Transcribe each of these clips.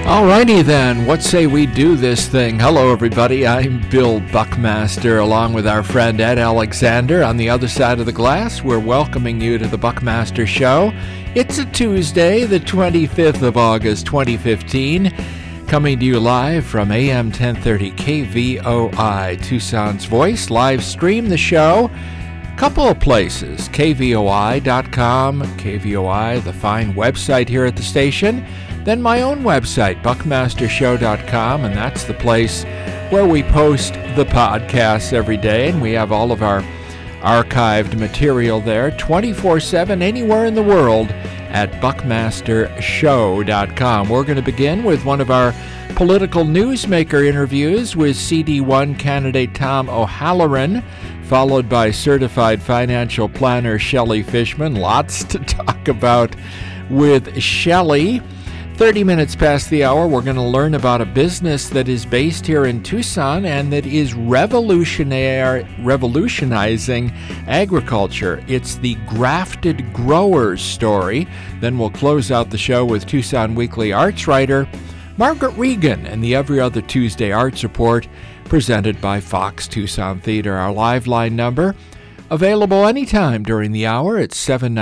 Alrighty then, what say we do this thing? Hello everybody, I'm Bill Buckmaster along with our friend Ed Alexander on the other side of the glass. We're welcoming you to the Buckmaster Show. It's a Tuesday, the 25th of August 2015, coming to you live from AM 1030 KVOI, Tucson's Voice. Live stream the show. Couple of places, kvoi.com, KVOI, the fine website here at the station. Then my own website, buckmastershow.com, and that's the place where we post the podcasts every day, and we have all of our archived material there 24/7 anywhere in the world at buckmastershow.com. We're going to begin with one of our political newsmaker interviews with CD1 candidate Tom O'Halloran, followed by certified financial planner Shelley Fishman. Lots to talk about with Shelley. 30 minutes past the hour, we're going to learn about a business that is based here in Tucson and that is revolutionizing agriculture. It's the Grafted Growers story. Then we'll close out the show with Tucson Weekly arts writer Margaret Regan and the Every Other Tuesday Arts Report presented by Fox Tucson Theater. Our live line number, available anytime during the hour, it's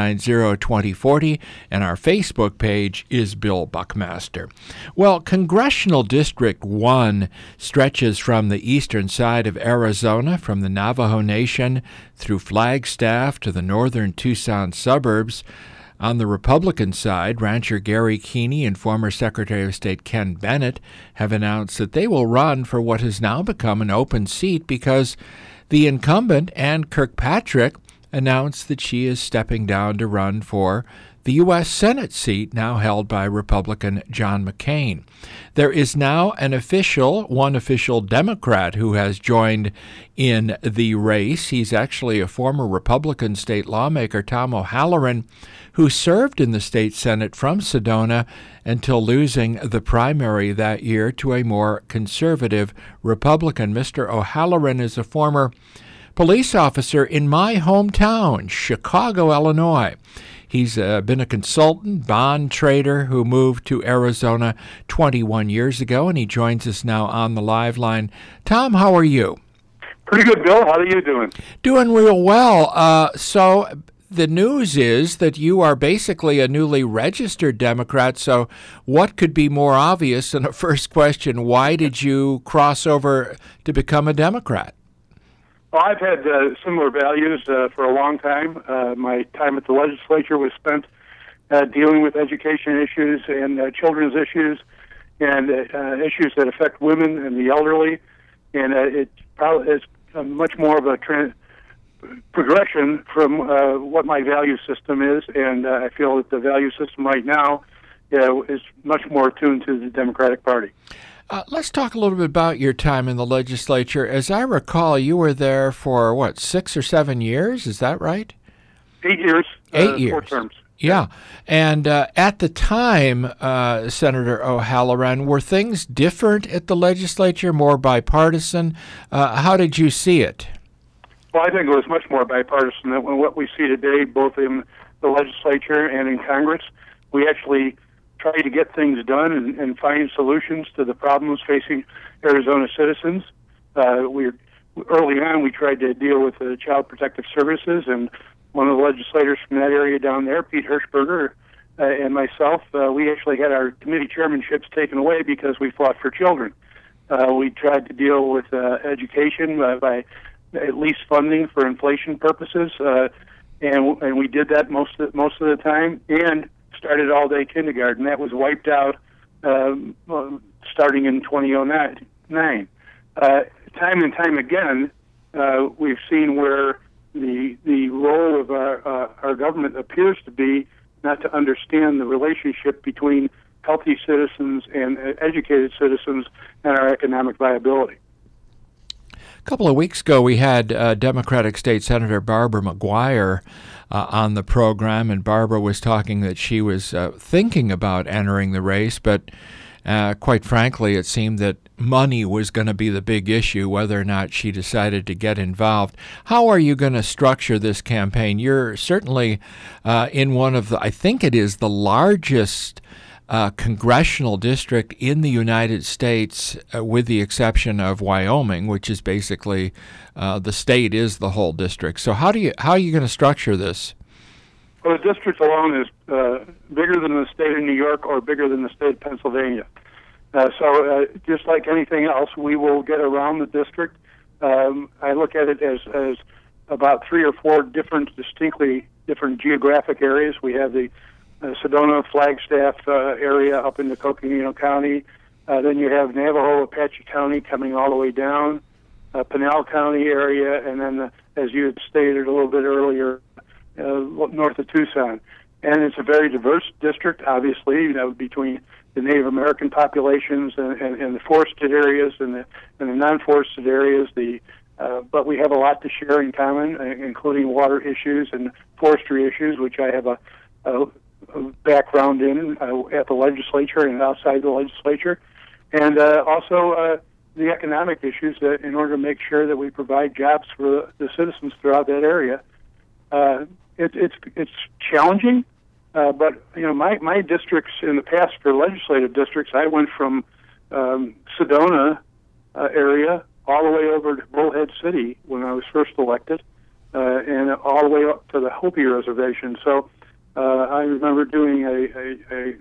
790-2040, and our Facebook page is Bill Buckmaster. Well, Congressional District 1 stretches from the eastern side of Arizona, from the Navajo Nation through Flagstaff to the northern Tucson suburbs. On the Republican side, rancher Gary Keeney and former Secretary of State Ken Bennett have announced that they will run for what has now become an open seat because the incumbent, Ann Kirkpatrick, announced that she is stepping down to run for the U.S. Senate seat now held by Republican John McCain. There is now one official Democrat who has joined in the race. He's actually a former Republican state lawmaker, Tom O'Halloran, who served in the state Senate from Sedona until losing the primary that year to a more conservative Republican. Mr. O'Halloran is a former police officer in my hometown, Chicago, Illinois. He's been a consultant, bond trader who moved to Arizona 21 years ago, and he joins us now on the live line. Tom, how are you? Pretty good, Bill. How are you doing? Doing real well. So the news is that you are basically a newly registered Democrat, so what could be more obvious than a first question? Why did you cross over to become a Democrat? Well, I've had similar values for a long time. My time at the legislature was spent dealing with education issues and children's issues and issues that affect women and the elderly. And it probably is much more of a progression from what my value system is. And I feel that the value system right now is much more attuned to the Democratic Party. Let's talk a little bit about your time in the legislature. As I recall, you were there for, 6 or 7 years? Is that right? 8 years. 8 years. 4 terms. Yeah. And at the time, Senator O'Halloran, were things different at the legislature, more bipartisan? How did you see it? Well, I think it was much more bipartisan than what we see today, both in the legislature and in Congress. We actually try to get things done and find solutions to the problems facing Arizona citizens. Early on, we tried to deal with the Child Protective Services, and one of the legislators from that area down there, Pete Hirschberger, and myself, we actually had our committee chairmanships taken away because we fought for children. We tried to deal with education by at least funding for inflation purposes, and we did that most of the time, and started all-day kindergarten. That was wiped out starting in 2009. Time and time again, we've seen where the role of our government appears to be not to understand the relationship between healthy citizens and educated citizens and our economic viability. A couple of weeks ago, we had Democratic State Senator Barbara McGuire on the program, and Barbara was talking that she was thinking about entering the race, but quite frankly, it seemed that money was going to be the big issue, whether or not she decided to get involved. How are you going to structure this campaign? You're certainly in one of the, I think it is the largest congressional district in the United States, with the exception of Wyoming, which is basically the state is the whole district. So how are you going to structure this? Well, the district alone is bigger than the state of New York or bigger than the state of Pennsylvania. So just like anything else, we will get around the district. I look at it as about 3 or 4 distinctly different geographic areas. We have the Sedona, Flagstaff area up into Coconino County. Then you have Navajo, Apache County coming all the way down, Pinal County area, and then, as you had stated a little bit earlier, north of Tucson. And it's a very diverse district, obviously, between the Native American populations and the forested areas and the non-forested areas. But we have a lot to share in common, including water issues and forestry issues, which I have a background in at the legislature and outside the legislature, and also the economic issues in order to make sure that we provide jobs for the citizens throughout that area. It's challenging, but my districts in the past for legislative districts, I went from Sedona area all the way over to Bullhead City when I was first elected, and all the way up to the Hopi Reservation. So I remember doing a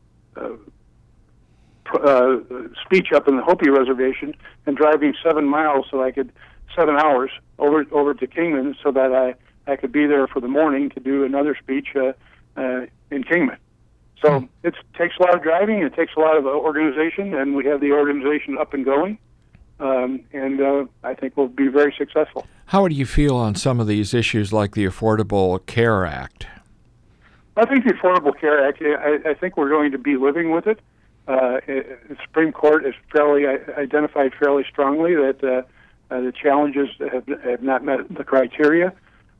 speech up in the Hopi Reservation and driving 7 hours over to Kingman so that I could be there for the morning to do another speech in Kingman. So it takes a lot of driving, it takes a lot of organization, and we have the organization up and going, and I think we'll be very successful. How do you feel on some of these issues like the Affordable Care Act? I think the Affordable Care Act, I think we're going to be living with it. The Supreme Court has identified fairly strongly that the challenges have not met the criteria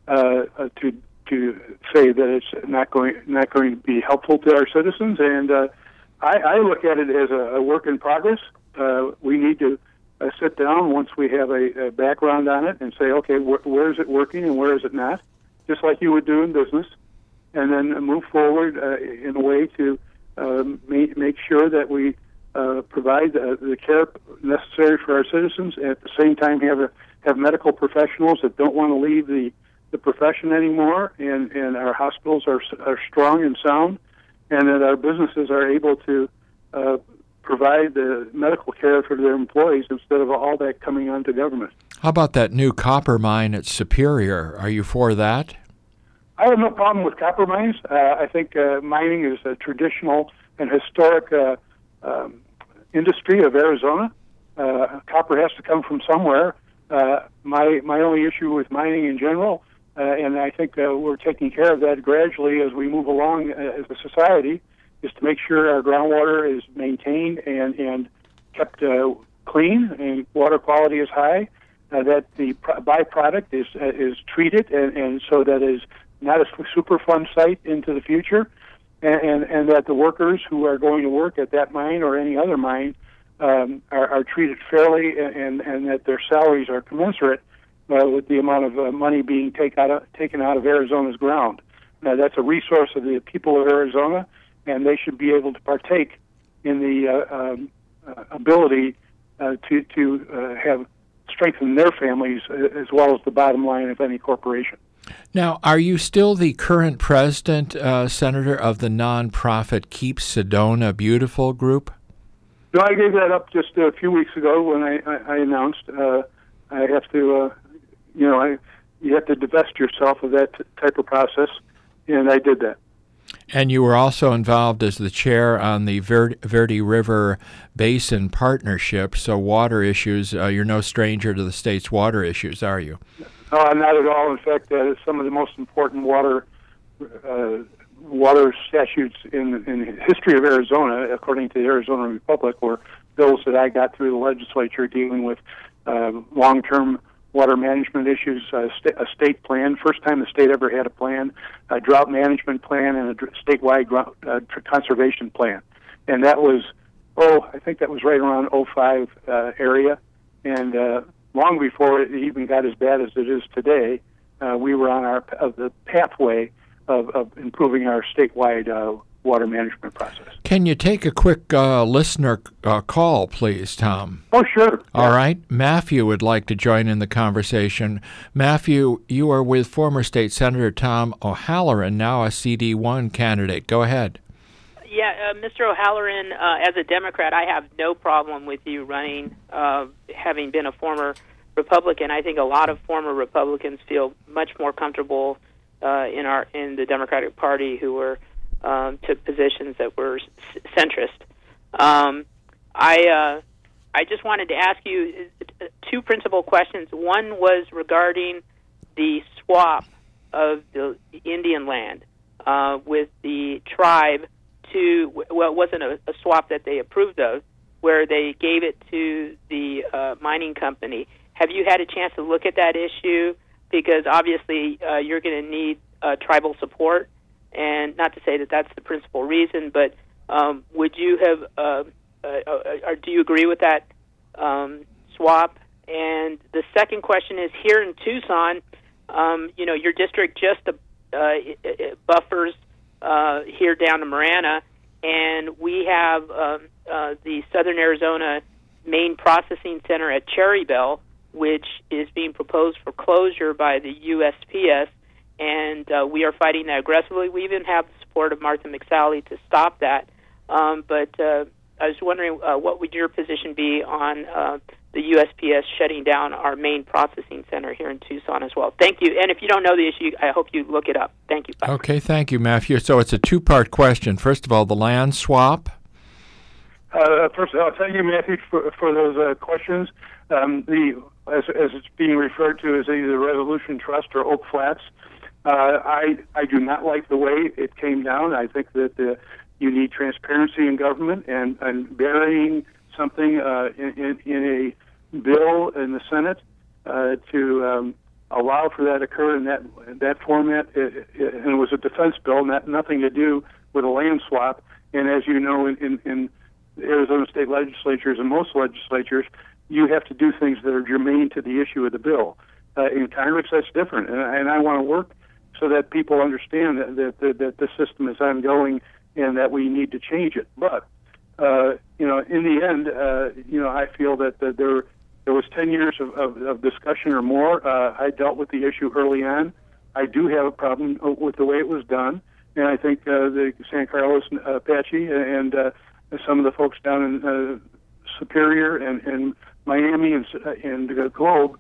to say that it's not going to be helpful to our citizens. And I look at it as a work in progress. We need to sit down once we have a background on it and say, okay, where is it working and where is it not, just like you would do in business, and then move forward in a way to make sure that we provide the care necessary for our citizens, and at the same time have medical professionals that don't want to leave the profession anymore, and our hospitals are strong and sound, and that our businesses are able to provide the medical care for their employees instead of all that coming onto government. How about that new copper mine at Superior? Are you for that? I have no problem with copper mines. I think mining is a traditional and historic industry of Arizona. Copper has to come from somewhere. My only issue with mining in general, and I think we're taking care of that gradually as we move along as a society, is to make sure our groundwater is maintained and kept clean and water quality is high, that the byproduct is treated and so that is not a Superfund site into the future, and that the workers who are going to work at that mine or any other mine are treated fairly, and that their salaries are commensurate with the amount of money being taken out of Arizona's ground. That's a resource of the people of Arizona, and they should be able to partake in the ability to have strengthen their families as well as the bottom line of any corporation. Now, are you still the current president, Senator, of the nonprofit Keep Sedona Beautiful group? No, I gave that up just a few weeks ago when I announced I have to, you have to divest yourself of that type of process, and I did that. And you were also involved as the chair on the Verde River Basin Partnership, so water issues, you're no stranger to the state's water issues, are you? No, not at all. In fact, some of the most important water statutes in the history of Arizona, according to the Arizona Republic, were bills that I got through the legislature dealing with long-term water management issues, a state plan, first time the state ever had a plan, a drought management plan, and a statewide conservation plan. And that was, I think that was right around 05 area. And long before it even got as bad as it is today, we were on the pathway of improving our statewide water management process. Can you take a quick listener call, please, Tom? Oh, sure. All right. Matthew would like to join in the conversation. Matthew, you are with former State Senator Tom O'Halloran, now a CD1 candidate. Go ahead. Yeah, Mr. O'Halloran, as a Democrat, I have no problem with you running, having been a former Republican. I think a lot of former Republicans feel much more comfortable in the Democratic Party who were took positions that were centrist. I just wanted to ask you two principal questions. One was regarding the swap of the Indian land with the tribe to, well, it wasn't a swap that they approved of, where they gave it to the mining company. Have you had a chance to look at that issue? Because obviously you're going to need tribal support, and not to say that that's the principal reason, but would you have, or do you agree with that swap? And the second question is, here in Tucson, your district just buffers here down to Marana, and we have the Southern Arizona Main Processing Center at Cherry Belle, which is being proposed for closure by the USPS, and we are fighting that aggressively. We even have the support of Martha McSally to stop that. But I was wondering, what would your position be on the USPS shutting down our main processing center here in Tucson as well? Thank you. And if you don't know the issue, I hope you look it up. Thank you. Bye. Okay, thank you, Matthew. So it's a two-part question. First of all, the land swap. First, I'll thank you, Matthew, for those questions. As it's being referred to as either Resolution Trust or Oak Flats, I do not like the way it came down. I think that you need transparency in government, and burying something in a bill in the Senate to allow for that to occur in that format, and it was a defense bill, nothing to do with a land swap. And as you know, in Arizona state legislatures and most legislatures, you have to do things that are germane to the issue of the bill. In Congress, that's different, and I want to work so that people understand that the system is ongoing and that we need to change it. But in the end, I feel that there was 10 years of discussion or more. I dealt with the issue early on. I do have a problem with the way it was done, and I think the San Carlos Apache and some of the folks down in Superior and Miami and the Globe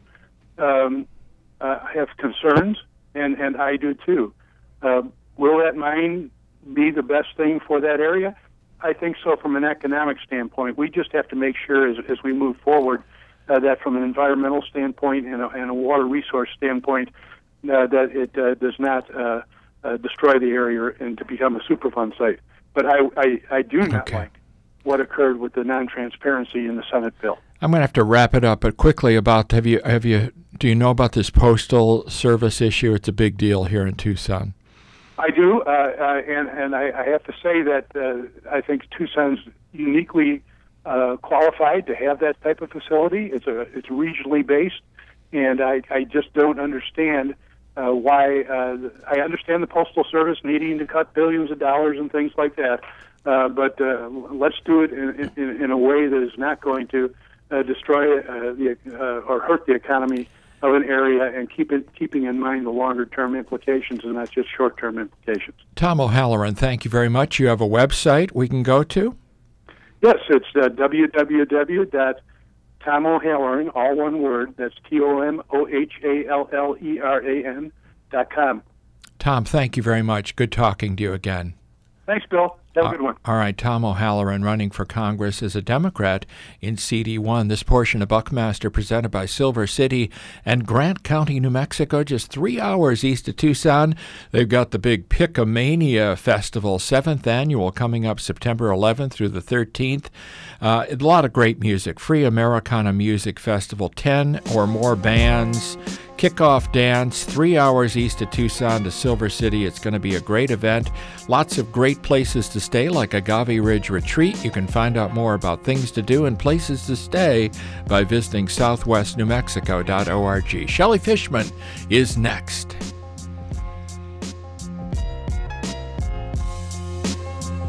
have concerns, and I do too. Will that mine be the best thing for that area? I think so from an economic standpoint. We just have to make sure as we move forward that from an environmental standpoint and a water resource standpoint that it does not destroy the area and to become a Superfund site. But I do not like what occurred with the non-transparency in the Senate bill. I'm going to have to wrap it up, but quickly about do you know about this postal service issue? It's a big deal here in Tucson. I do, and I have to say that I think Tucson's uniquely qualified to have that type of facility. It's regionally based, and I just don't understand why. I understand the Postal Service needing to cut billions of dollars and things like that, but let's do it in a way that is not going to destroy or hurt the economy of an area, and keeping in mind the longer-term implications and not just short-term implications. Tom O'Halloran, thank you very much. You have a website we can go to? Yes, it's www.TomO'Halloran, all one word, that's TOMOHALLERAN.com. Tom, thank you very much. Good talking to you again. Thanks, Bill. Have a good one. All right, Tom O'Halloran running for Congress as a Democrat in CD1. This portion of Buckmaster presented by Silver City and Grant County, New Mexico, just 3 hours east of Tucson. They've got the big Pickamania Festival, 7th annual, coming up September 11th through the 13th. A lot of great music. Free Americana Music Festival, 10 or more bands. Kickoff dance, 3 hours east of Tucson to Silver City. It's going to be a great event. Lots of great places to stay, like Agave Ridge Retreat. You can find out more about things to do and places to stay by visiting southwestnewmexico.org. Shelley Fishman is next.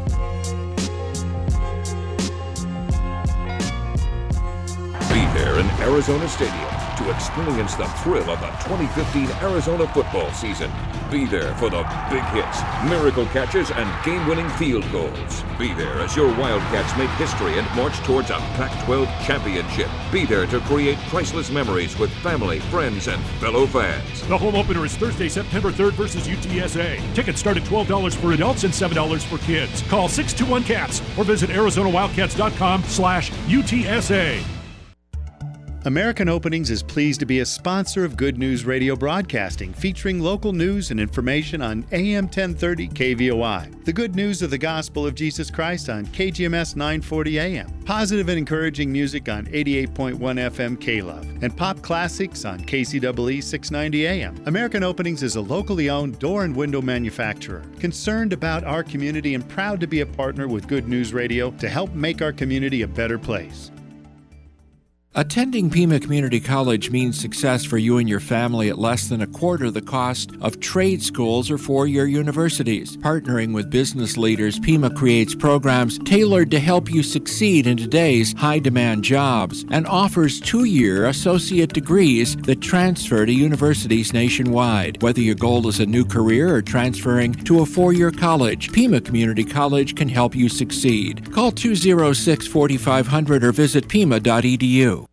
Arizona Stadium to experience the thrill of the 2015 Arizona football season. Be there for the big hits, miracle catches, and game-winning field goals. Be there as your Wildcats make history and march towards a Pac-12 championship. Be there to create priceless memories with family, friends, and fellow fans. The home opener is Thursday, September 3rd versus UTSA. Tickets start at $12 for adults and $7 for kids. Call 621-CATS or visit ArizonaWildcats.com/UTSA. American Openings is pleased to be a sponsor of Good News Radio Broadcasting, featuring local news and information on AM 1030 KVOI. The good news of the gospel of Jesus Christ on KGMS 940 AM. Positive and encouraging music on 88.1 FM K-Love. And pop classics on KCEE 690 AM. American Openings is a locally owned door and window manufacturer, concerned about our community and proud to be a partner with Good News Radio to help make our community a better place. Attending Pima Community College means success for you and your family at less than a quarter the cost of trade schools or four-year universities. Partnering with business leaders, Pima creates programs tailored to help you succeed in today's high-demand jobs and offers 2-year associate degrees that transfer to universities nationwide. Whether your goal is a new career or transferring to a four-year college, Pima Community College can help you succeed. Call 206-4500 or visit pima.edu.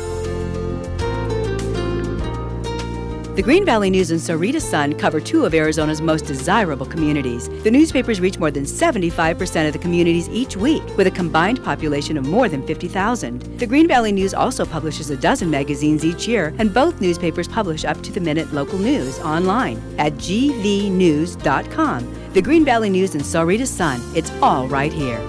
The Green Valley News and Sahuarita Sun cover two of Arizona's most desirable communities. The newspapers reach more than 75% of the communities each week, with a combined population of more than 50,000. The Green Valley News also publishes a dozen magazines each year, and both newspapers publish up-to-the-minute local news online at gvnews.com. The Green Valley News and Sahuarita Sun, it's all right here.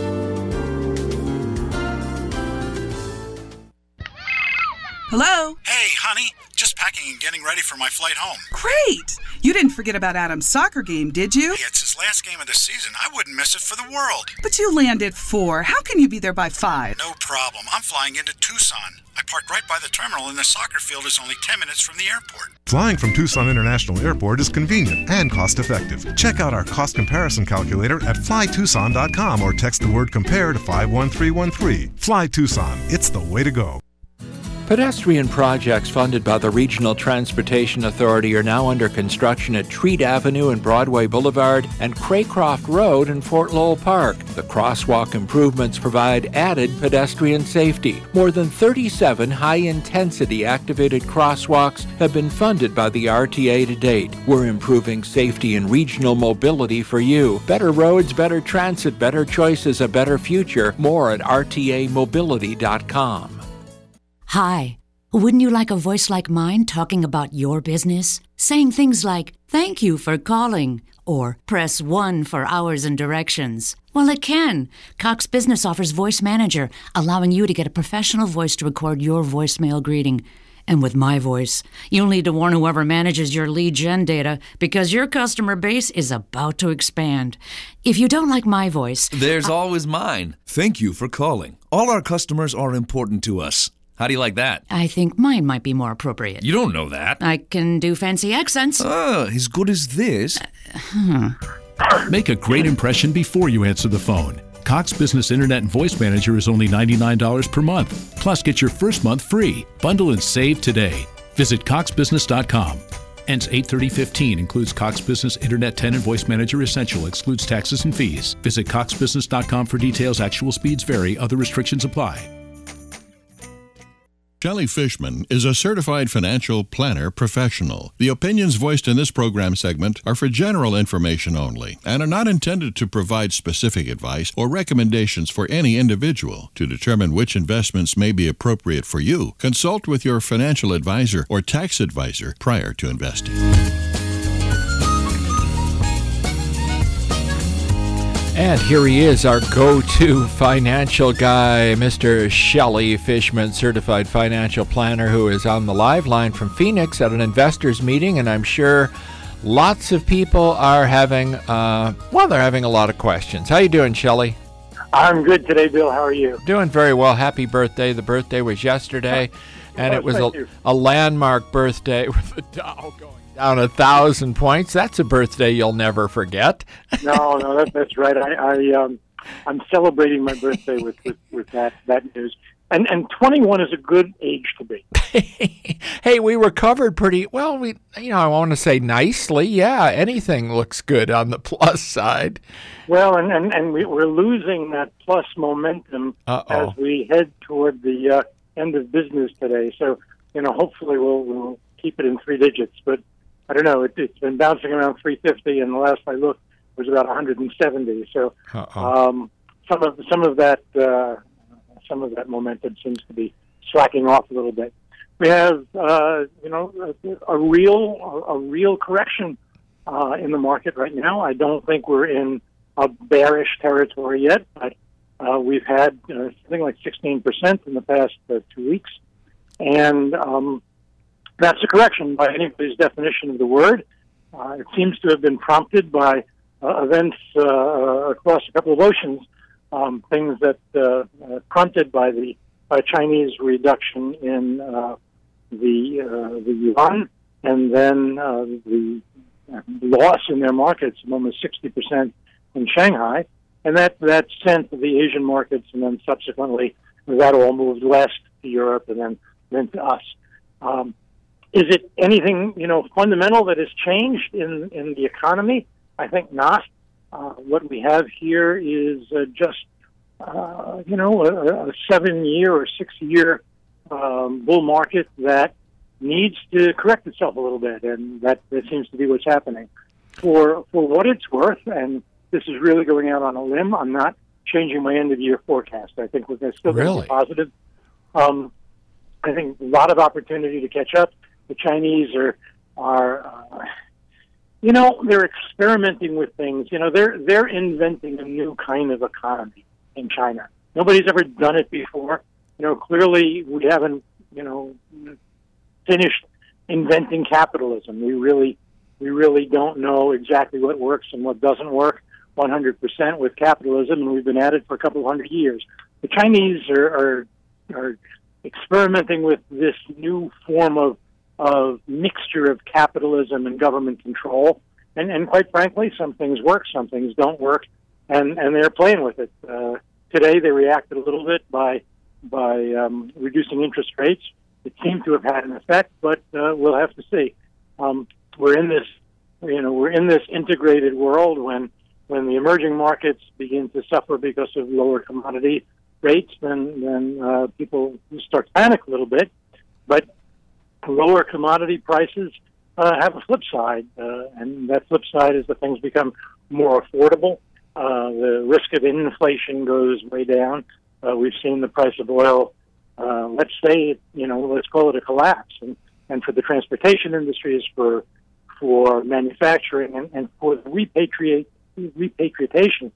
Hello? Hey, honey. Just packing and getting ready for my flight home. Great! You didn't forget about Adam's soccer game, did you? Hey, it's his last game of the season. I wouldn't miss it for the world. But you land at 4. How can you be there by 5? No problem. I'm flying into Tucson. I parked right by the terminal, and the soccer field is only 10 minutes from the airport. Flying from Tucson International Airport is convenient and cost-effective. Check out our cost comparison calculator at flytucson.com or text the word COMPARE to 51313. Fly Tucson. It's the way to go. Pedestrian projects funded by the Regional Transportation Authority are now under construction at Treat Avenue and Broadway Boulevard and Craycroft Road in Fort Lowell Park. The crosswalk improvements provide added pedestrian safety. More than 37 high-intensity activated crosswalks have been funded by the RTA to date. We're improving safety and regional mobility for you. Better roads, better transit, better choices, a better future. More at rtamobility.com. Hi. Wouldn't you like a voice like mine talking about your business? Saying things like, "Thank you for calling," or "Press 1 for hours and directions." Well, it can. Cox Business offers Voice Manager, allowing you to get a professional voice to record your voicemail greeting. And with my voice, you'll need to warn whoever manages your lead gen data because your customer base is about to expand. If you don't like my voice... There's always mine. Thank you for calling. All our customers are important to us. How do you like that? I think mine might be more appropriate. You don't know that. I can do fancy accents. As good as this. Make a great impression before you answer the phone. Cox Business Internet and Voice Manager is only $99 per month. Plus, get your first month free. Bundle and save today. Visit coxbusiness.com. Ends 8/30/15. Includes Cox Business Internet 10 and Voice Manager Essential. Excludes taxes and fees. Visit coxbusiness.com for details. Actual speeds vary. Other restrictions apply. Shelley Fishman is a certified financial planner professional. The opinions voiced in this program segment are for general information only and are not intended to provide specific advice or recommendations for any individual. To determine which investments may be appropriate for you, consult with your financial advisor or tax advisor prior to investing. And here he is, our go-to financial guy, Mr. Shelley Fishman, certified financial planner, who is on the live line from Phoenix at an investors meeting. And I'm sure lots of people are having, they're having a lot of questions. How you doing, Shelley? I'm good today, Bill. How are you? Doing very well. Happy birthday. The birthday was yesterday, and it was a landmark birthday with the Dow going down 1,000 points. That's a birthday you'll never forget. No, that's right. I'm celebrating my birthday with that news. And 21 is a good age to be. Hey, we recovered pretty well. I want to say nicely. Yeah, anything looks good on the plus side. Well, and we're losing that plus momentum as we head toward the end of business today. So, hopefully we'll keep it in three digits. But I don't know. It's been bouncing around 350, and the last I looked was about 170. So some of that momentum seems to be slacking off a little bit. We have a real correction in the market right now. I don't think we're in a bearish territory yet, but we've had something like 16% in the past 2 weeks, and that's a correction by anybody's definition of the word. It seems to have been prompted by events across a couple of oceans. Things that prompted by Chinese reduction in the yuan, and then the loss in their markets of almost 60% in Shanghai, and that sent the Asian markets, and then subsequently that all moved west to Europe, and then to us. Is it anything fundamental that has changed in the economy? I think not. What we have here is just, a 7-year or 6-year bull market that needs to correct itself a little bit, and that seems to be what's happening. For what it's worth, and this is really going out on a limb, I'm not changing my end-of-year forecast. I think we're still going to be positive. I think a lot of opportunity to catch up. The Chinese are they're experimenting with things. They're inventing a new kind of economy in China. Nobody's ever done it before. Clearly we haven't, finished inventing capitalism. We really don't know exactly what works and what doesn't work 100% with capitalism, and we've been at it for a couple of 100 years. The Chinese are experimenting with this new form of mixture of capitalism and government control, and quite frankly, some things work, some things don't work, and they're playing with it. Today, they reacted a little bit by reducing interest rates. It seemed to have had an effect, but we'll have to see. We're in this integrated world when the emerging markets begin to suffer because of lower commodity rates, then people start to panic a little bit, but lower commodity prices have a flip side, and that flip side is that things become more affordable. The risk of inflation goes way down. We've seen the price of oil, let's call it a collapse. And for the transportation industries, for manufacturing, and for the repatriation,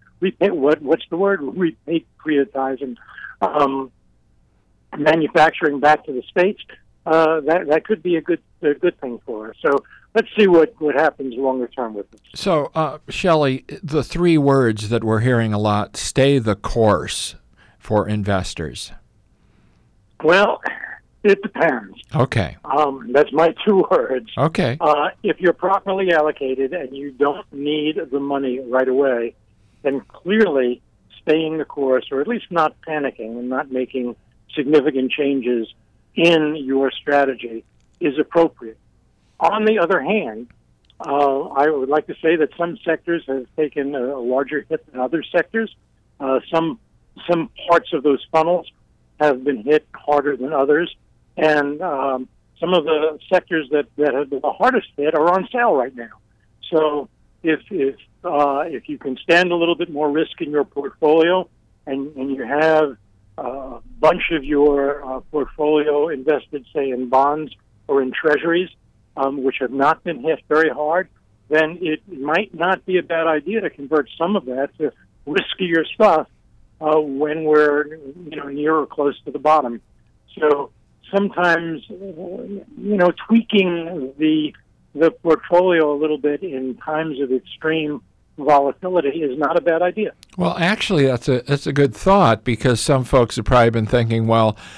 repatriatizing manufacturing back to the States, that could be a good thing for us. So let's see what happens longer term with this. So, Shelley, the three words that we're hearing a lot: stay the course for investors. Well, it depends. Okay. That's my 2 words. Okay. If you're properly allocated and you don't need the money right away, then clearly staying the course, or at least not panicking and not making significant changes in your strategy, is appropriate. On the other hand, I would like to say that some sectors have taken a larger hit than other sectors. Some parts of those funnels have been hit harder than others, and some of the sectors that have been the hardest hit are on sale right now. So if you can stand a little bit more risk in your portfolio, and you have a bunch of your portfolio invested, say, in bonds or in treasuries, which have not been hit very hard, then it might not be a bad idea to convert some of that to riskier stuff when we're near or close to the bottom. So sometimes tweaking the portfolio a little bit in times of extreme volatility is not a bad idea. Well, actually, that's a good thought, because some folks have probably been thinking, well,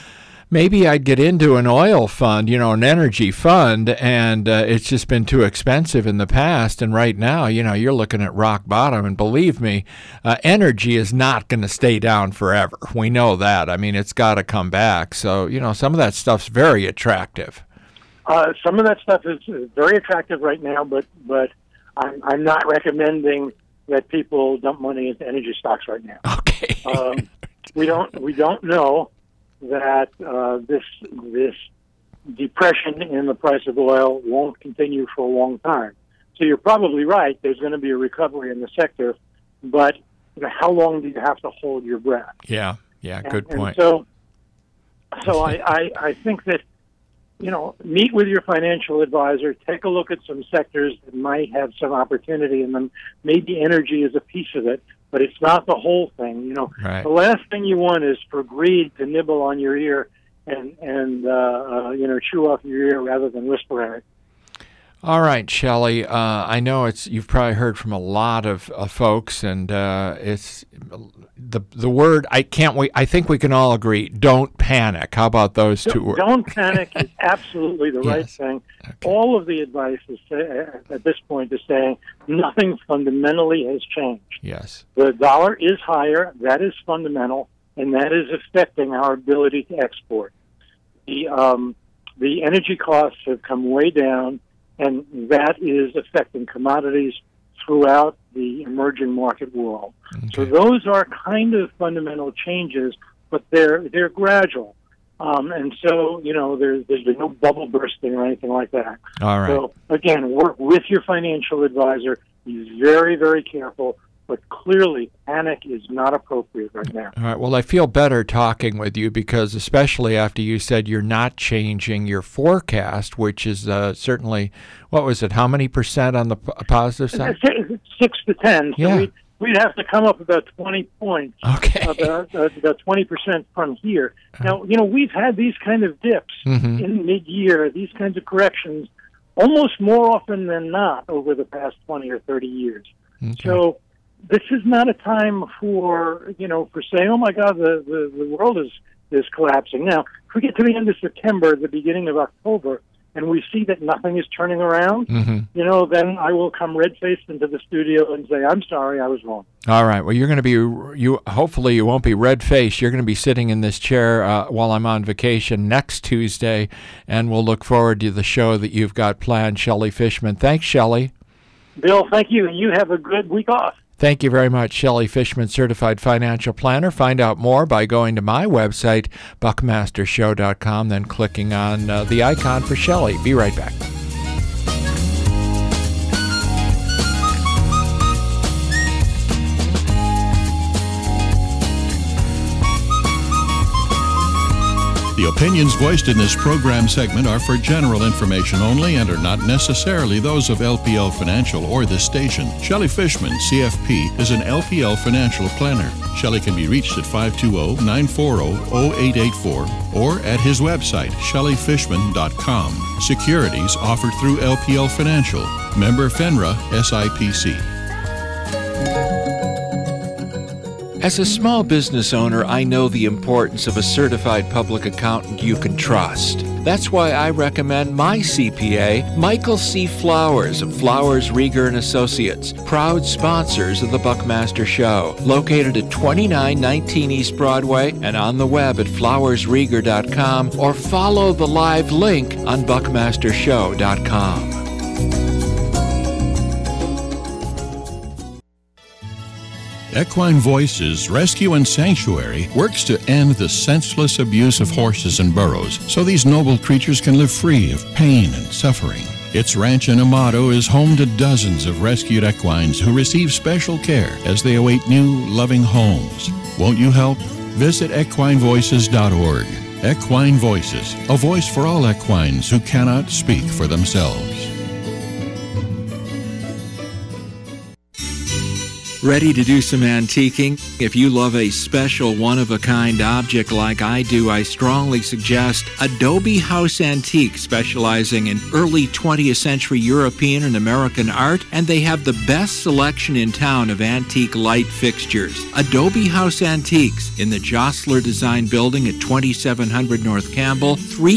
maybe I'd get into an oil fund, an energy fund, and it's just been too expensive in the past. And right now, you're looking at rock bottom. And believe me, energy is not going to stay down forever. We know that. I mean, it's got to come back. So, some of that stuff's very attractive. Some of that stuff is very attractive right now, but I'm not recommending that people dump money into energy stocks right now. Okay. We don't know that this depression in the price of oil won't continue for a long time. So you're probably right. There's going to be a recovery in the sector, but how long do you have to hold your breath? Yeah, good point. And so I think that, meet with your financial advisor, take a look at some sectors that might have some opportunity in them. Maybe energy is a piece of it, but it's not the whole thing. Right. The last thing you want is for greed to nibble on your ear and chew off your ear rather than whisper at it. All right, Shelley. I know you've probably heard from a lot of folks, and it's the word. I think we can all agree. Don't panic. How about those two words? Don't panic is absolutely the right thing. Okay. All of the advice is at this point is saying nothing fundamentally has changed. Yes, the dollar is higher. That is fundamental, and that is affecting our ability to export. The energy costs have come way down. And that is affecting commodities throughout the emerging market world. Okay. So those are kind of fundamental changes, but they're gradual. And so, there's been no bubble bursting or anything like that. All right. So, again, work with your financial advisor. Be very, very careful. But clearly, panic is not appropriate right now. All right. Well, I feel better talking with you because especially after you said you're not changing your forecast, which is certainly, what was it, how many percent on the positive side? 6 to 10. So yeah. We'd have to come up about 20 points. Okay. About 20% from here. Now, we've had these kind of dips in mid-year, these kinds of corrections, almost more often than not over the past 20 or 30 years. Okay. So this is not a time for saying, oh my God, the world is collapsing. Now, if we get to the end of September, the beginning of October, and we see that nothing is turning around, then I will come red-faced into the studio and say, I'm sorry, I was wrong. All right. Well, you're going to be, hopefully you won't be red-faced. You're going to be sitting in this chair while I'm on vacation next Tuesday, and we'll look forward to the show that you've got planned, Shelley Fishman. Thanks, Shelley. Bill, thank you, and you have a good week off. Thank you very much, Shelley Fishman, Certified Financial Planner. Find out more by going to my website, buckmastershow.com, then clicking on the icon for Shelley. Be right back. The opinions voiced in this program segment are for general information only and are not necessarily those of LPL Financial or this station. Shelley Fishman, CFP, is an LPL Financial Planner. Shelley can be reached at 520-940-0884 or at his website, shelleyfishman.com. Securities offered through LPL Financial. Member FINRA, SIPC. As a small business owner, I know the importance of a certified public accountant you can trust. That's why I recommend my CPA, Michael C. Flowers of Flowers, Rieger & Associates, proud sponsors of the Buckmaster Show, located at 2919 East Broadway and on the web at flowersrieger.com or follow the live link on buckmastershow.com. Equine Voices Rescue and Sanctuary works to end the senseless abuse of horses and burros so these noble creatures can live free of pain and suffering. Its ranch in Amado is home to dozens of rescued equines who receive special care as they await new, loving homes. Won't you help? Visit equinevoices.org. Equine Voices, a voice for all equines who cannot speak for themselves. Ready to do some antiquing? If you love a special one-of-a-kind object like I do, I strongly suggest Adobe House Antique, specializing in early 20th century European and American art, and they have the best selection in town of antique light fixtures. Adobe House Antiques in the Jostler Design Building at 2700 North Campbell,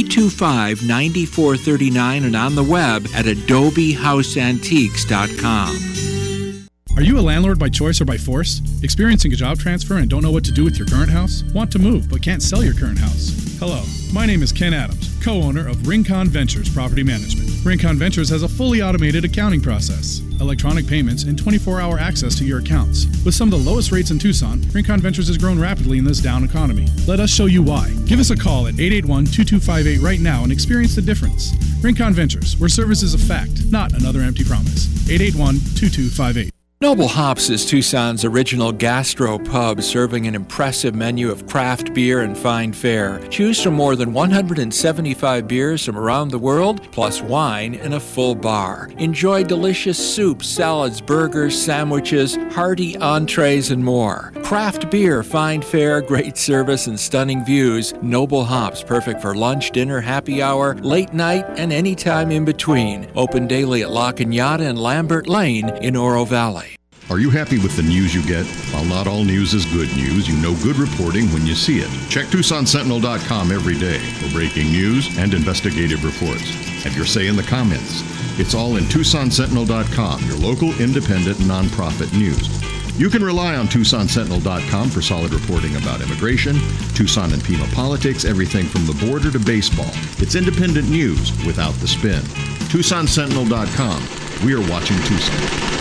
325-9439, and on the web at adobehouseantiques.com. Are you a landlord by choice or by force? Experiencing a job transfer and don't know what to do with your current house? Want to move but can't sell your current house? Hello, my name is Ken Adams, co-owner of Rincon Ventures Property Management. Rincon Ventures has a fully automated accounting process, electronic payments, and 24-hour access to your accounts. With some of the lowest rates in Tucson, Rincon Ventures has grown rapidly in this down economy. Let us show you why. Give us a call at 881-2258 right now and experience the difference. Rincon Ventures, where service is a fact, not another empty promise. 881-2258. Noble Hops is Tucson's original gastro pub, serving an impressive menu of craft beer and fine fare. Choose from more than 175 beers from around the world, plus wine and a full bar. Enjoy delicious soups, salads, burgers, sandwiches, hearty entrees, and more. Craft beer, fine fare, great service, and stunning views. Noble Hops, perfect for lunch, dinner, happy hour, late night, and any time in between. Open daily at La Cañada and Lambert Lane in Oro Valley. Are you happy with the news you get? While not all news is good news, you know good reporting when you see it. Check TucsonSentinel.com every day for breaking news and investigative reports. Have your say in the comments. It's all in TucsonSentinel.com, your local independent nonprofit news. You can rely on TucsonSentinel.com for solid reporting about immigration, Tucson and Pima politics, everything from the border to baseball. It's independent news without the spin. TucsonSentinel.com. We are watching Tucson.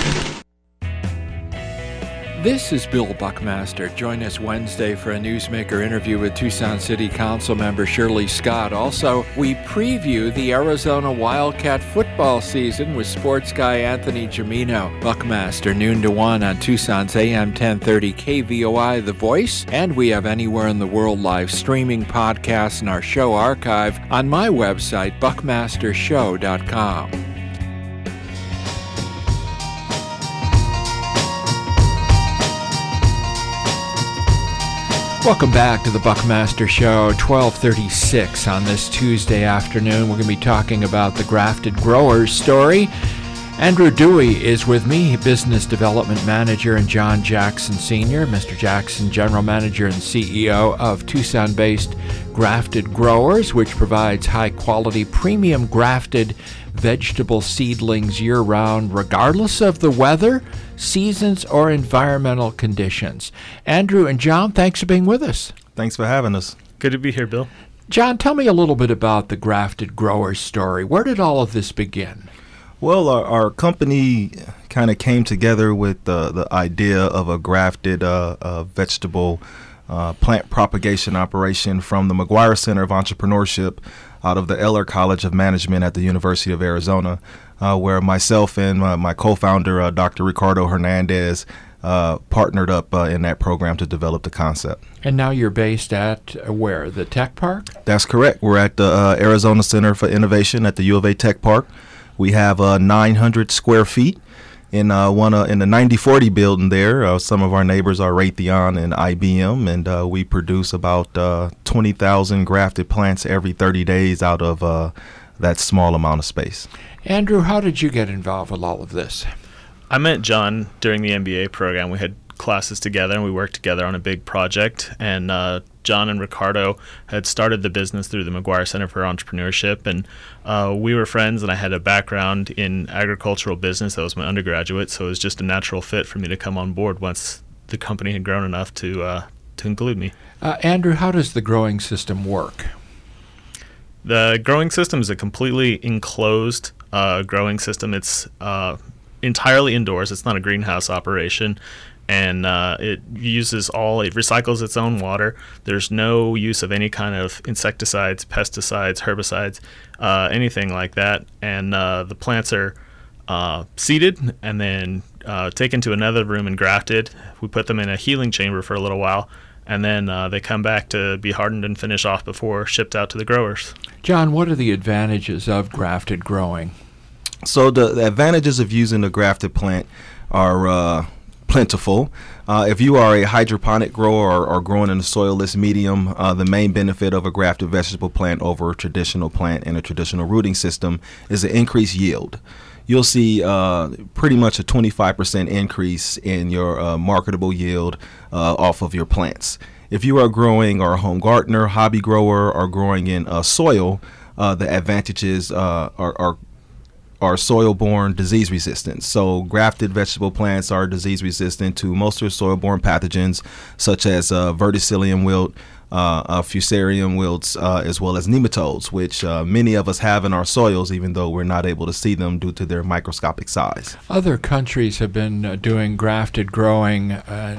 This is Bill Buckmaster. Join us Wednesday for a Newsmaker interview with Tucson City Council member Shirley Scott. Also, we preview the Arizona Wildcat football season with sports guy Anthony Gimino. Buckmaster, noon to 1 on Tucson's AM 1030 KVOI The Voice. And we have Anywhere in the World live streaming podcasts and our show archive on my website, buckmastershow.com. Welcome back to the Buckmaster Show, 12:36 on this Tuesday afternoon. We're going to be talking about the Grafted Growers story. Andrew Dewey is with me, Business Development Manager, and John Jackson Sr., Mr. Jackson, General Manager and CEO of Tucson-based Grafted Growers, which provides high-quality, premium grafted vegetable seedlings year-round, regardless of the weather, seasons, or environmental conditions. Andrew and John, thanks for being with us. Thanks for having us. Good to be here, Bill. John, tell me a little bit about the Grafted Growers story. Where did all of this begin? Well, our company kind of came together with the idea of a grafted vegetable plant propagation operation from the McGuire Center of Entrepreneurship out of the Eller College of Management at the University of Arizona, where myself and my co-founder, Dr. Ricardo Hernandez, partnered up in that program to develop the concept. And now you're based at where? The Tech Park? That's correct. We're at the Arizona Center for Innovation at the U of A Tech Park. We have 900 square feet in the 9040 building there. Some of our neighbors are Raytheon and IBM, and we produce about 20,000 grafted plants every 30 days out of that small amount of space. Andrew, how did you get involved with all of this? I met John during the MBA program. We had classes together and we worked together on a big project, and John and Ricardo had started the business through the McGuire Center for Entrepreneurship, and we were friends, and I had a background in agricultural business. That was my undergraduate, so it was just a natural fit for me to come on board once the company had grown enough to include me. Andrew, how does the growing system work? The growing system is a completely enclosed growing system. It's entirely indoors. It's not a greenhouse operation. And it recycles its own water. There's no use of any kind of insecticides, pesticides, herbicides, anything like that. And the plants are seeded and then taken to another room and grafted. We put them in a healing chamber for a little while, and then they come back to be hardened and finished off before shipped out to the growers. John, what are the advantages of grafted growing? So the advantages of using the grafted plant are plentiful. If you are a hydroponic grower or growing in a soilless medium, the main benefit of a grafted vegetable plant over a traditional plant in a traditional rooting system is an increased yield. You'll see pretty much a 25% increase in your marketable yield off of your plants. If you are growing or a home gardener, hobby grower, or growing in soil, the advantages are soil-borne disease resistance. So grafted vegetable plants are disease resistant to most of the soil-borne pathogens such as verticillium wilt, fusarium wilts, as well as nematodes, which many of us have in our soils, even though we're not able to see them due to their microscopic size. Other countries have been doing grafted growing,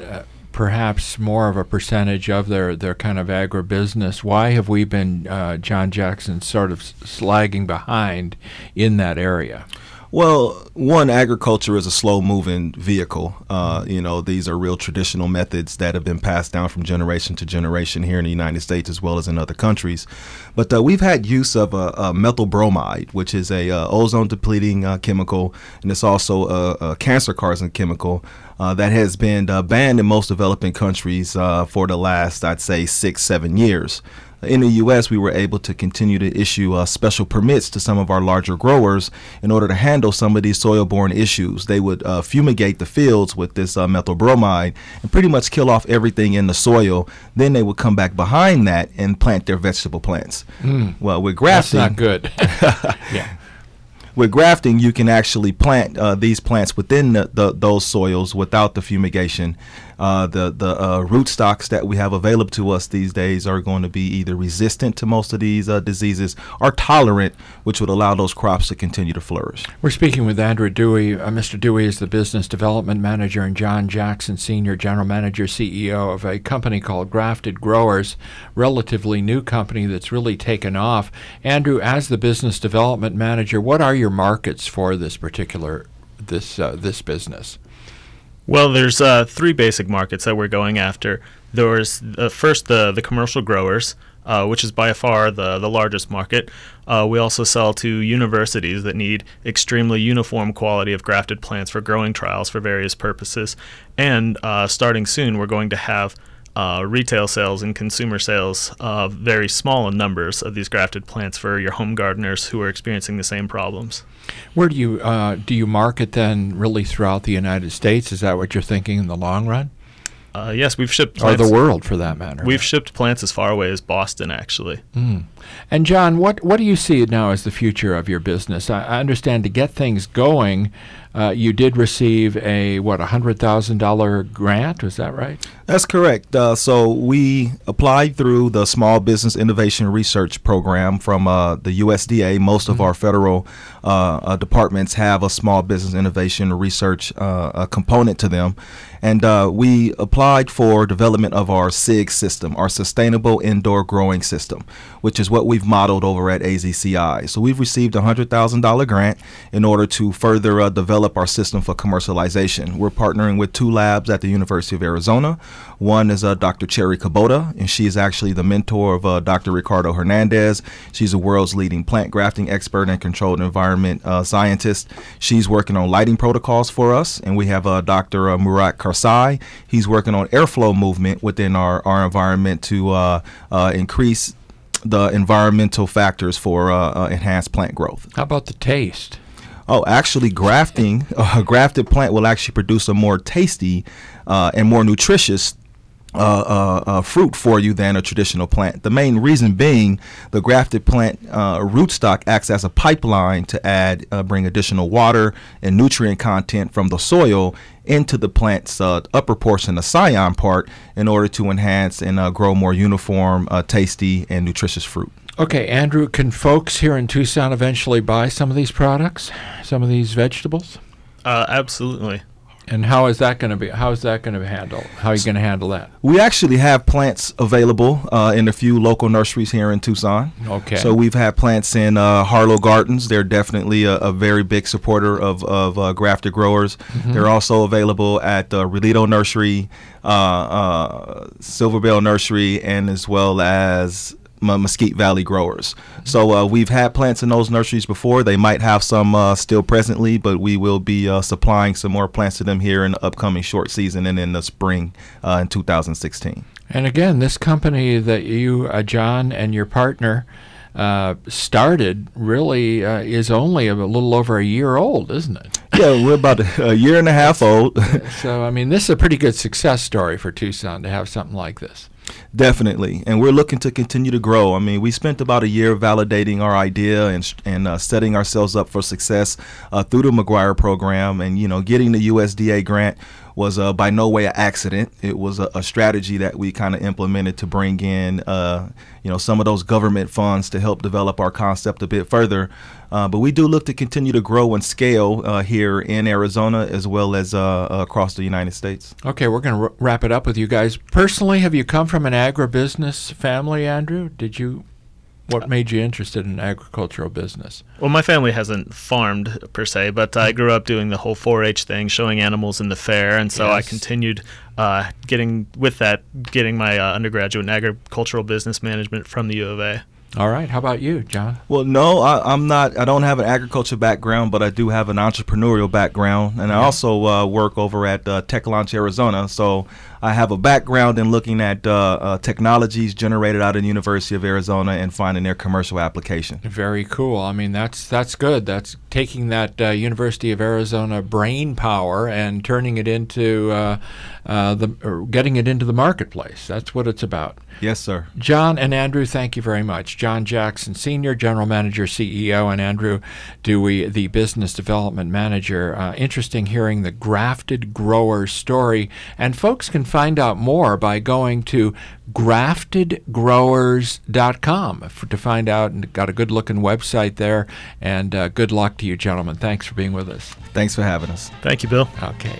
perhaps more of a percentage of their kind of agribusiness. Why have we been, John Jackson, sort of slagging behind in that area? Well, one, agriculture is a slow-moving vehicle. These are real traditional methods that have been passed down from generation to generation here in the United States as well as in other countries. But we've had use of methyl bromide, which is a ozone-depleting chemical, and it's also a cancer-causing chemical that has been banned in most developing countries for the last, I'd say, 6-7 years. In the U.S., we were able to continue to issue special permits to some of our larger growers in order to handle some of these soil-borne issues. They would fumigate the fields with this methyl bromide and pretty much kill off everything in the soil. Then they would come back behind that and plant their vegetable plants. Well, with grafting, that's not good. Yeah. With grafting, you can actually plant these plants within those soils without the fumigation. The rootstocks that we have available to us these days are going to be either resistant to most of these diseases or tolerant, which would allow those crops to continue to flourish. We're speaking with Andrew Dewey. Mr. Dewey is the Business Development Manager, and John Jackson, Senior General Manager, CEO of a company called Grafted Growers, relatively new company that's really taken off. Andrew, as the Business Development Manager, what are your markets for this particular this business? Well, there's three basic markets that we're going after. There's first the commercial growers, which is by far the largest market. We also sell to universities that need extremely uniform quality of grafted plants for growing trials for various purposes. And starting soon, we're going to have retail sales and consumer sales of very small numbers of these grafted plants for your home gardeners who are experiencing the same problems. Where do you market then really throughout the United States? Is that what you're thinking in the long run? Yes, we've shipped plants. Or the world, for that matter. We've shipped plants as far away as Boston, actually. And John, what do you see now as the future of your business? I understand to get things going, you did receive a $100,000 grant. Was that right? That's correct. So we applied through the Small Business Innovation Research Program from the USDA. Most of our federal departments have a Small Business Innovation Research component to them. And we applied for development of our SIG system, our Sustainable Indoor Growing System, which is what we've modeled over at AZCI. So we've received a $100,000 grant in order to further develop our system for commercialization. We're partnering with two labs at the University of Arizona. One is Dr. Cherry Kubota, and she is actually the mentor of Dr. Ricardo Hernandez. She's the world's leading plant grafting expert and controlled environment scientist. She's working on lighting protocols for us, and we have Dr. Murat Karsai. He's working on airflow movement within our environment to increase the environmental factors for enhanced plant growth. How about the taste? Oh, actually, grafting, a grafted plant will actually produce a more tasty and more nutritious fruit for you than a traditional plant. The main reason being the grafted plant rootstock acts as a pipeline to bring additional water and nutrient content from the soil into the plant's upper portion, the scion part, in order to enhance and grow more uniform, tasty, and nutritious fruit. Okay, Andrew, can folks here in Tucson eventually buy some of these products, some of these vegetables? Absolutely. And how is that going to be? How is that going to handle? How are you going to handle that? We actually have plants available in a few local nurseries here in Tucson. Okay. So we've had plants in Harlow Gardens. They're definitely a very big supporter of grafted growers. They're also available at Relito Nursery, Silver Bell Nursery, and as well as Mesquite Valley growers. So we've had plants in those nurseries before. They might have some still presently, but we will be supplying some more plants to them here in the upcoming short season and in the spring in 2016. And again, this company that you, John, and your partner started really is only a little over a year old, isn't it? Yeah, we're about a year and a half old. So, I mean, this is a pretty good success story for Tucson to have something like this. Definitely, and we're looking to continue to grow. I mean, we spent about a year validating our idea and setting ourselves up for success through the McGuire program, and getting the USDA grant was by no way an accident. It was a strategy that we kind of implemented to bring in some of those government funds to help develop our concept a bit further. But we do look to continue to grow and scale here in Arizona as well as across the United States. Okay, we're going to wrap it up with you guys. Personally, have you come from an agribusiness family, Andrew? What made you interested in agricultural business? Well, my family hasn't farmed per se, but I grew up doing the whole 4-H thing, showing animals in the fair, and so I continued getting my undergraduate in agricultural business management from the U of A. All right. How about you, John? Well, no, I'm not. I don't have an agriculture background, but I do have an entrepreneurial background, and I also work over at Tech Launch Arizona. So I have a background in looking at technologies generated out of the University of Arizona and finding their commercial application. Very cool. I mean, that's good. That's taking that University of Arizona brain power and turning it into getting it into the marketplace. That's what it's about. Yes, sir. John and Andrew, thank you very much. John Jackson, Senior General Manager, CEO, and Andrew Dewey, the Business Development Manager. Interesting hearing the grafted grower story. And folks can find out more by going to graftedgrowers.com to find out, and got a good-looking website there. And good luck to you, gentlemen. Thanks for being with us. Thanks for having us. Thank you, Bill. Okay.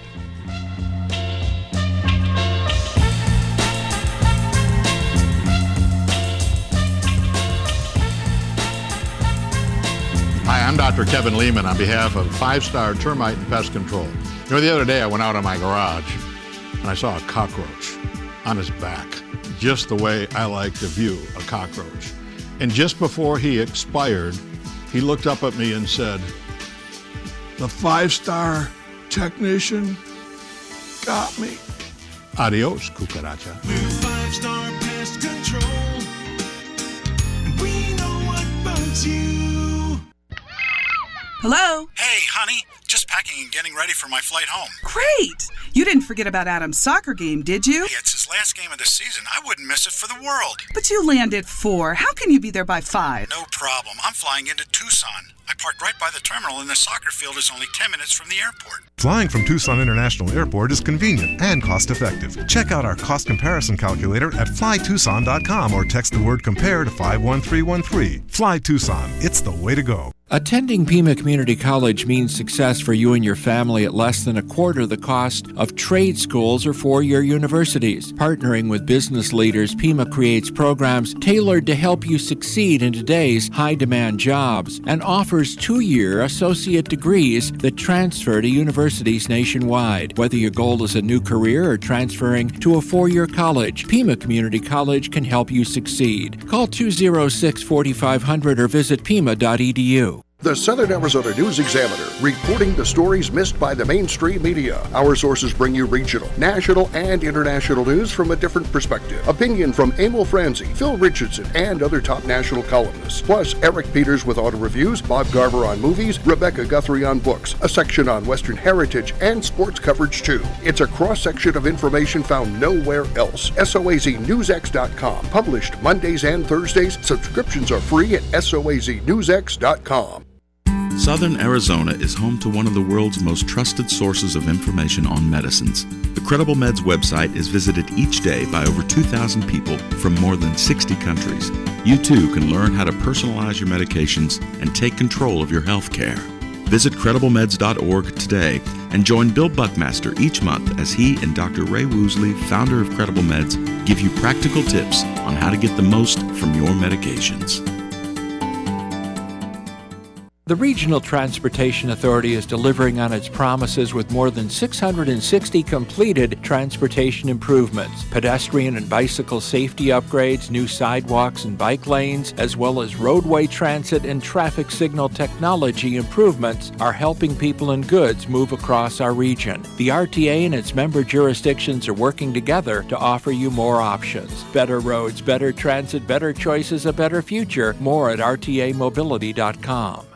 Hi, I'm Dr. Kevin Lehman on behalf of 5-Star Termite and Pest Control. The other day I went out of my garage and I saw a cockroach on his back, just the way I like to view a cockroach. And just before he expired, he looked up at me and said, "The 5-Star technician got me." Adios, cucaracha. We're 5-Star Pest Control, and we know what bugs you. Hello? Hey, honey. Just packing and getting ready for my flight home. Great! You didn't forget about Adam's soccer game, did you? Hey, it's his last game of the season. I wouldn't miss it for the world. But you land at 4. How can you be there by 5? No problem. I'm flying into Tucson. I parked right by the terminal, and the soccer field is only 10 minutes from the airport. Flying from Tucson International Airport is convenient and cost-effective. Check out our cost comparison calculator at flytucson.com or text the word COMPARE to 51313. Fly Tucson. It's the way to go. Attending Pima Community College means success for you and your family at less than a quarter the cost of trade schools or four-year universities. Partnering with business leaders, Pima creates programs tailored to help you succeed in today's high-demand jobs and offers 2-year associate degrees that transfer to universities nationwide. Whether your goal is a new career or transferring to a 4-year college, Pima Community College can help you succeed. Call 206-4500 or visit pima.edu. The Southern Arizona News Examiner, reporting the stories missed by the mainstream media. Our sources bring you regional, national, and international news from a different perspective. Opinion from Emil Franzi, Phil Richardson, and other top national columnists. Plus, Eric Peters with auto reviews, Bob Garver on movies, Rebecca Guthrie on books, a section on Western heritage, and sports coverage too. It's a cross-section of information found nowhere else. SOAZNewsX.com. Published Mondays and Thursdays. Subscriptions are free at SOAZNewsX.com. Southern Arizona is home to one of the world's most trusted sources of information on medicines. The Credible Meds website is visited each day by over 2,000 people from more than 60 countries. You too can learn how to personalize your medications and take control of your health care. Visit CredibleMeds.org today and join Bill Buckmaster each month as he and Dr. Ray Woosley, founder of Credible Meds, give you practical tips on how to get the most from your medications. The Regional Transportation Authority is delivering on its promises with more than 660 completed transportation improvements. Pedestrian and bicycle safety upgrades, new sidewalks and bike lanes, as well as roadway transit and traffic signal technology improvements are helping people and goods move across our region. The RTA and its member jurisdictions are working together to offer you more options. Better roads, better transit, better choices, a better future. More at rtamobility.com.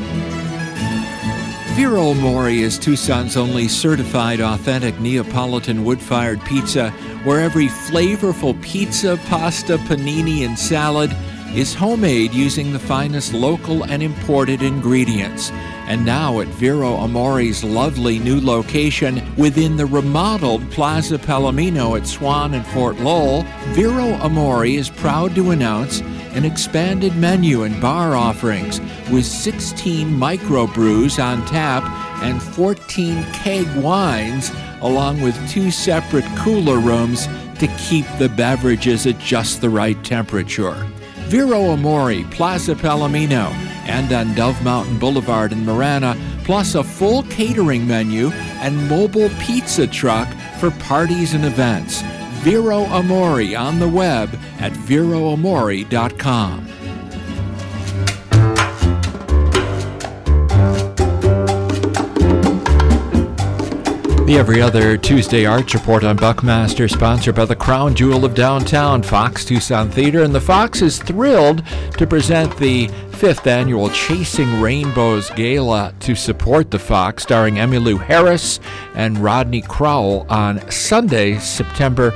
Vero Amore is Tucson's only certified authentic Neapolitan wood-fired pizza, where every flavorful pizza, pasta, panini, and salad is homemade using the finest local and imported ingredients. And now at Vero Amore's lovely new location within the remodeled Plaza Palomino at Swan and Fort Lowell, Vero Amore is proud to announce an expanded menu and bar offerings with 16 microbrews on tap and 14 keg wines, along with 2 separate cooler rooms to keep the beverages at just the right temperature. Vero Amore, Plaza Palomino, and on Dove Mountain Boulevard in Marana, plus a full catering menu and mobile pizza truck for parties and events. Vero Amore on the web at veroamore.com. The Every Other Tuesday Arts Report on Buckmaster, sponsored by the Crown Jewel of Downtown, Fox Tucson Theater. And the Fox is thrilled to present the 5th annual Chasing Rainbows Gala to support the Fox, starring Emmylou Harris and Rodney Crowell on Sunday, September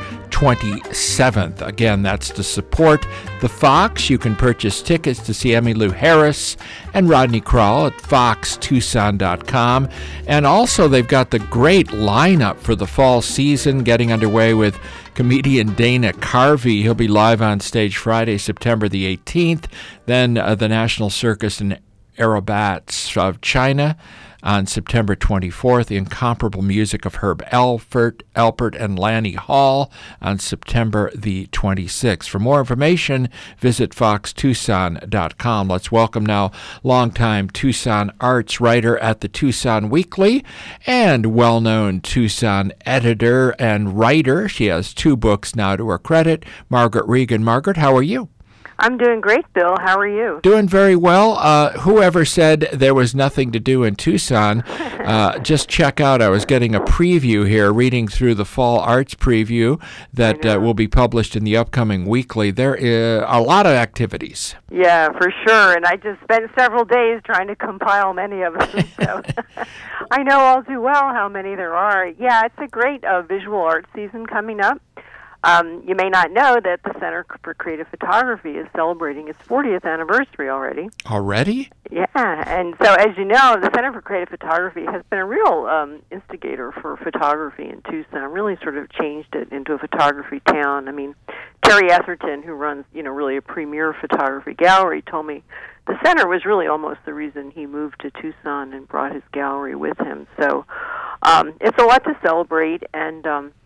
27th. Again, that's to support the Fox. You can purchase tickets to see Emmylou Harris and Rodney Crowell at foxtucson.com. And also, they've got the great lineup for the fall season, getting underway with comedian Dana Carvey. He'll be live on stage Friday, September the 18th. Then the National Circus and Aerobats of China on September 24th, the incomparable music of Herb Alpert and Lanny Hall on September the 26th. For more information, visit foxtucson.com. Let's welcome now longtime Tucson arts writer at the Tucson Weekly and well-known Tucson editor and writer. She has 2 books now to her credit, Margaret Regan. Margaret, how are you? I'm doing great, Bill. How are you? Doing very well. Whoever said there was nothing to do in Tucson, just check out. I was getting a preview here, reading through the Fall Arts Preview that will be published in the upcoming weekly. There is a lot of activities. Yeah, for sure. And I just spent several days trying to compile many of them. So I know all too well how many there are. Yeah, it's a great visual art season coming up. You may not know that the Center for Creative Photography is celebrating its 40th anniversary already. Already? Yeah, and so as you know, the Center for Creative Photography has been a real instigator for photography in Tucson, really sort of changed it into a photography town. I mean, Terry Etherton, who runs, really a premier photography gallery, told me the center was really almost the reason he moved to Tucson and brought his gallery with him. So it's a lot to celebrate, and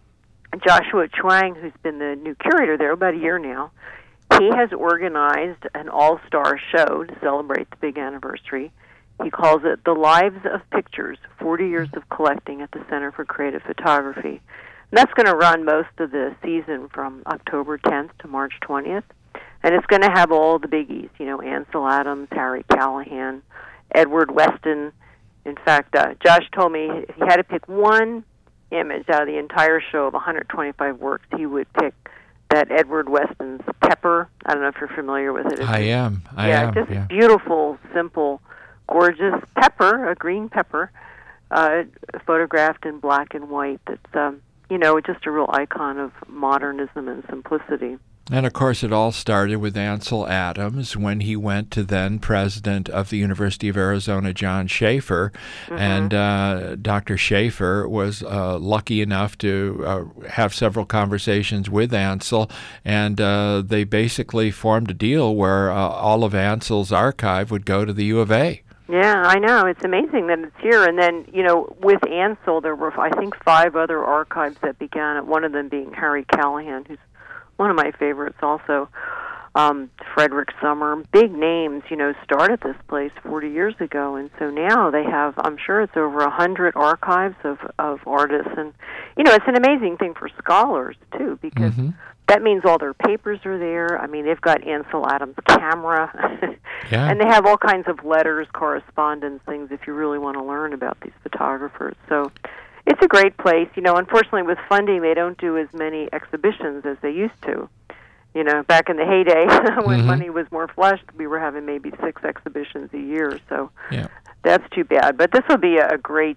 Joshua Chuang, who's been the new curator there about a year now, he has organized an all-star show to celebrate the big anniversary. He calls it The Lives of Pictures, 40 Years of Collecting at the Center for Creative Photography. And that's going to run most of the season from October 10th to March 20th. And it's going to have all the biggies, Ansel Adams, Harry Callahan, Edward Weston. In fact, Josh told me if he had to pick one image out of the entire show of 125 works, he would pick that Edward Weston's Pepper. I don't know if you're familiar with it. I am. Just beautiful, simple, gorgeous pepper, a green pepper, photographed in black and white. That's, just a real icon of modernism and simplicity. And, of course, it all started with Ansel Adams when he went to then president of the University of Arizona, John Schaefer. Mm-hmm. And Dr. Schaefer was lucky enough to have several conversations with Ansel, and they basically formed a deal where all of Ansel's archive would go to the U of A. Yeah, I know. It's amazing that it's here. And then, with Ansel, there were, I think, 5 other archives that began, one of them being Harry Callahan, who's one of my favorites also. Frederick Sommer, big names, started this place 40 years ago, and so now they have, I'm sure it's over 100 archives of artists, and, it's an amazing thing for scholars, too, because that means all their papers are there. I mean, they've got Ansel Adams' camera, and they have all kinds of letters, correspondence, things, if you really want to learn about these photographers. So it's a great place. Unfortunately, with funding, they don't do as many exhibitions as they used to. Back in the heyday, when money was more flush, we were having maybe 6 exhibitions a year. So that's too bad. But this will be a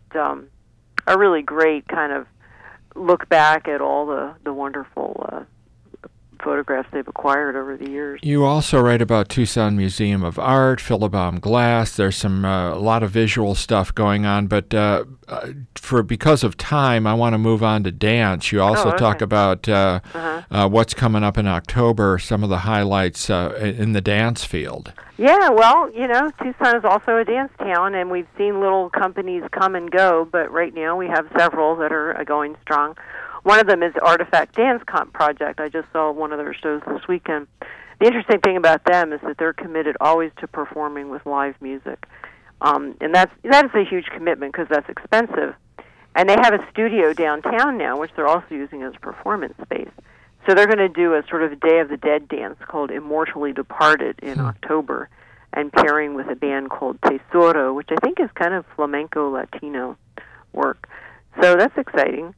really great kind of look back at all the wonderful photographs they've acquired over the years. You also write about Tucson Museum of Art, Philibom Glass. There's some a lot of visual stuff going on, but because of time, I want to move on to dance. You also talk about what's coming up in October, some of the highlights in the dance field. Yeah, well, Tucson is also a dance town, and we've seen little companies come and go, but right now we have several that are going strong. One of them is the Artifact Dance Comp Project. I just saw one of their shows this weekend. The interesting thing about them is that they're committed always to performing with live music. And that is a huge commitment because that's expensive. And they have a studio downtown now, which they're also using as a performance space. So they're going to do a sort of Day of the Dead dance called Immortally Departed in October, and pairing with a band called Tesoro, which I think is kind of flamenco Latino work. So that's exciting.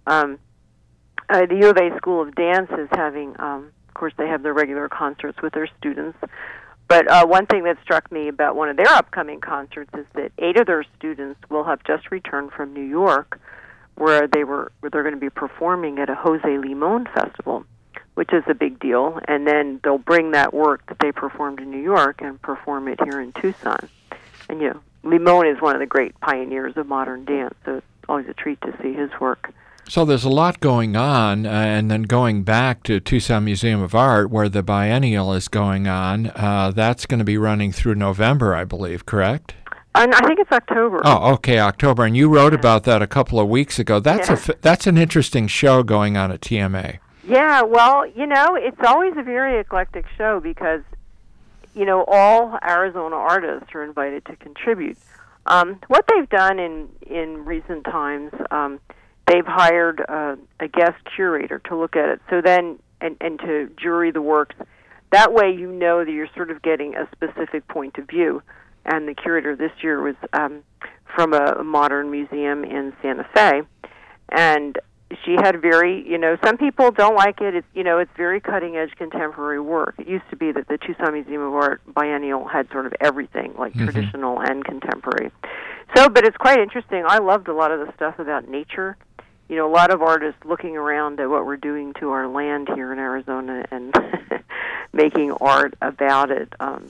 The U of A School of Dance is having, of course, they have their regular concerts with their students. But one thing that struck me about one of their upcoming concerts is that 8 of their students will have just returned from New York, where they're going to be performing at a Jose Limon festival, which is a big deal. And then they'll bring that work that they performed in New York and perform it here in Tucson. And Limon is one of the great pioneers of modern dance, so it's always a treat to see his work. So there's a lot going on, and then going back to Tucson Museum of Art, where the biennial is going on, that's going to be running through November, I believe, correct? I think it's October. Oh, okay, October. And you wrote about that a couple of weeks ago. That's an interesting show going on at TMA. Yeah, well, it's always a very eclectic show because, all Arizona artists are invited to contribute. What they've done in recent times, they've hired a guest curator to look at it, so then and to jury the works. That way, that you're sort of getting a specific point of view. And the curator this year was from a modern museum in Santa Fe, and she had very, some people don't like it. It's very cutting edge contemporary work. It used to be that the Tucson Museum of Art biennial had sort of everything, like traditional and contemporary. So, but it's quite interesting. I loved a lot of the stuff about nature. A lot of artists looking around at what we're doing to our land here in Arizona and making art about it.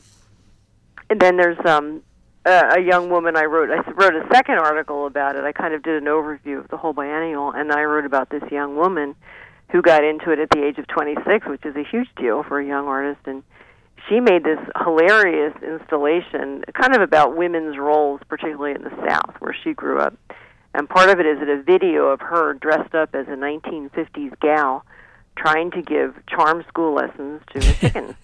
And then there's a young woman I wrote a second article about it. I kind of did an overview of the whole biennial, and I wrote about this young woman who got into it at the age of 26, which is a huge deal for a young artist. And she made this hilarious installation kind of about women's roles, particularly in the South, where she grew up. And part of it is a video of her dressed up as a 1950s gal trying to give charm school lessons to a chicken.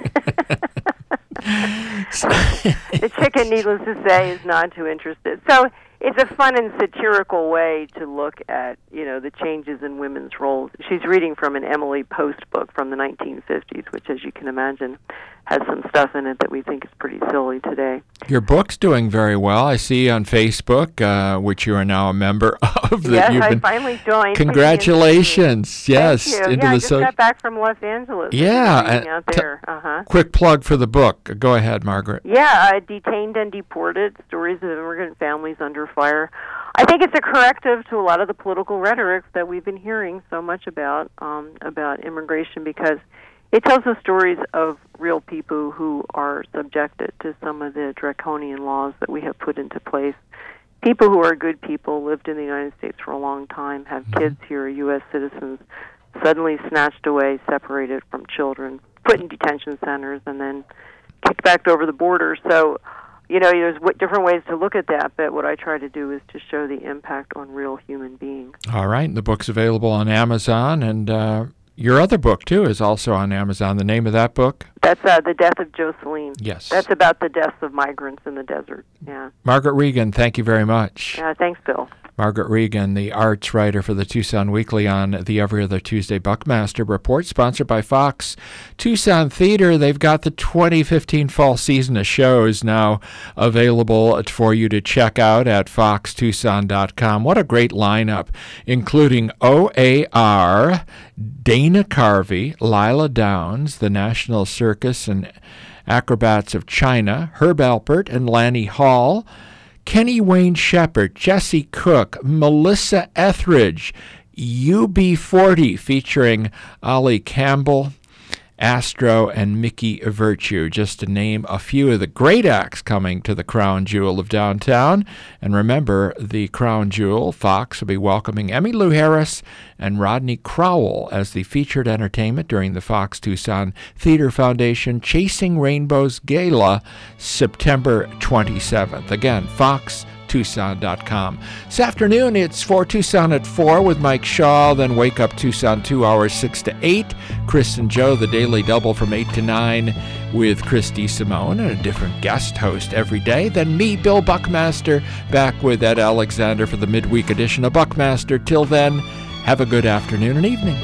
The chicken, needless to say, is not too interested. So it's a fun and satirical way to look at, the changes in women's roles. She's reading from an Emily Post book from the 1950s, which, as you can imagine, has some stuff in it that we think is pretty silly today. Your book's doing very well. I see on Facebook, which you are now a member of. Yes, I finally joined. Congratulations. Yes. Thank you. I just got back from Los Angeles. Yeah. Out there. Quick plug for the book. Go ahead, Margaret. Yeah, Detained and Deported, Stories of Immigrant Families Under Fire. I think it's a corrective to a lot of the political rhetoric that we've been hearing so much about immigration, because it tells the stories of real people who are subjected to some of the draconian laws that we have put into place. People who are good people, lived in the United States for a long time, have kids here, U.S. citizens, suddenly snatched away, separated from children, put in detention centers, and then kicked back over the border. So, there's different ways to look at that, but what I try to do is to show the impact on real human beings. All right. The book's available on Amazon, and Your other book, too, is also on Amazon. The name of that book? That's The Death of Jocelyn. Yes. That's about the deaths of migrants in the desert. Yeah. Margaret Regan, thank you very much. Thanks, Bill. Margaret Regan, the arts writer for the Tucson Weekly on the Every Other Tuesday Buckmaster Report, sponsored by Fox Tucson Theater. They've got the 2015 fall season of shows now available for you to check out at foxtucson.com. What a great lineup, including OAR, Dana Carvey, Lila Downs, the National Circus and Acrobats of China, Herb Alpert and Lanny Hall, Kenny Wayne Shepherd, Jesse Cook, Melissa Etheridge, UB40 featuring Ollie Campbell, Astro, and Mickey Virtue, just to name a few of the great acts coming to the Crown Jewel of downtown. And remember, the Crown Jewel, Fox, will be welcoming Emmy Lou Harris and Rodney Crowell as the featured entertainment during the Fox Tucson Theater Foundation Chasing Rainbows Gala, September 27th. Again, foxtucson.com. This afternoon, it's For Tucson at 4 with Mike Shaw, then Wake Up Tucson 2 hours 6 to 8. Chris and Joe, the Daily Double from 8 to 9 with Christy Simone and a different guest host every day. Then me, Bill Buckmaster, back with Ed Alexander for the midweek edition of Buckmaster. Till then, have a good afternoon and evening.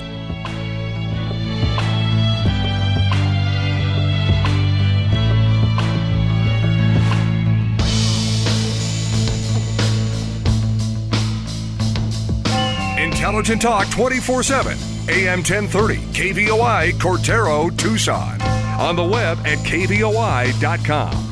Intelligent Talk 24/7, AM 1030, KVOI, Cortero, Tucson. On the web at kvoi.com.